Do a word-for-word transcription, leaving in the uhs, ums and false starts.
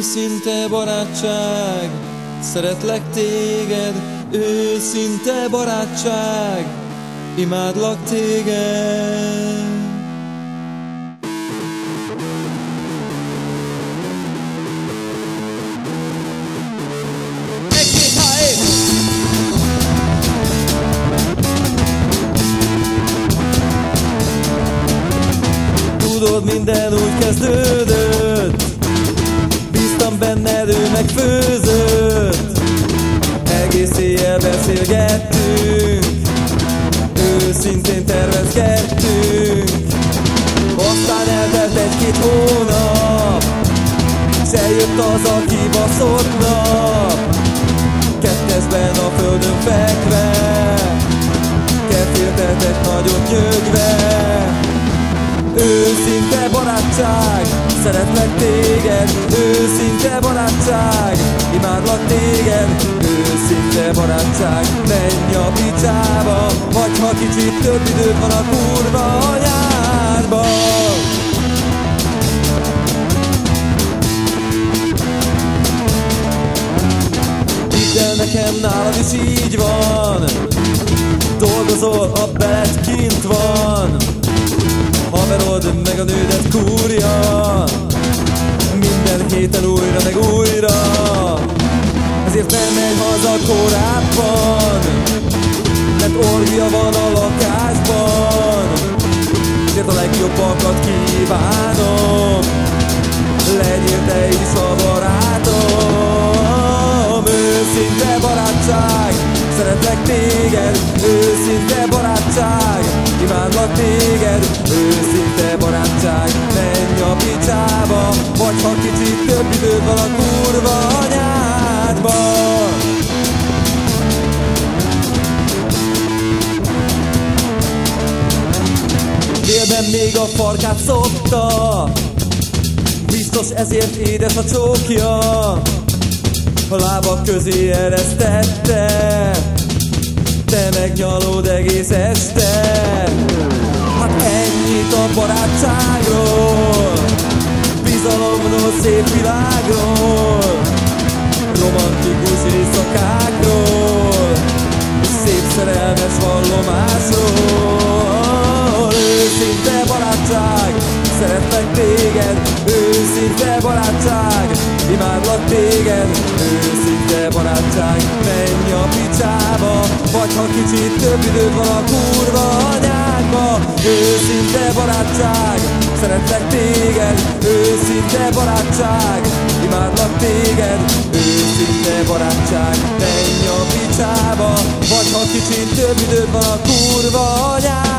Őszinte barátság, szeretlek téged, őszinte barátság, imádlak téged. Tudod, minden úgy kezdődött, bíztam benned, ő megfőzött. Egész éjjel beszélgettünk, őszintén tervezgettünk. Aztán eltelt egy-két hónap, s eljött az a kibaszott nap. Kettesben a földön fekve, ketéltetek nagyot nyögve. Őszinte barátság, szeretlek téged, őszinte barátság, imádlak téged, őszinte barátság, menj a picsába, vagy ha kicsit több időd van a kurva anyádba. Hidd el nekem, nálad is így van, dolgozol, a beled kint van. Haverod meg a nődet kúrja, minden héten újra meg újra. Ezért nem megy haza korábban, mert orgia van a lakásban. Ezért a legjobbakat kívánom, legyél te is a barátom. Őszinte barátság, szeretlek téged, őszinte barátság, imádlak téged, őszinte barátság, menj a picsába, vagy ha kicsit több időd van a kurva anyádba. Délben még a farkát szokta, biztos ezért édes a csókja. A lábak közé eresztette, te megnyalod egész este. Hát ennyit a barátságról, bizalomról, szép világról, romantikus éjszakákról, szép szerelmes vallomásról. Őszinte barátság, szeretlek téged, őszinte barátság, imádlak téged, őszinte barátság, menj a picsába, vagy ha kicsit több időd van a kurva anyádba. Őszinte barátság, szeretlek téged, őszinte barátság, imádlak téged, őszinte barátság, menj a picsába, vagy ha kicsit több időd van a kurva anyádba.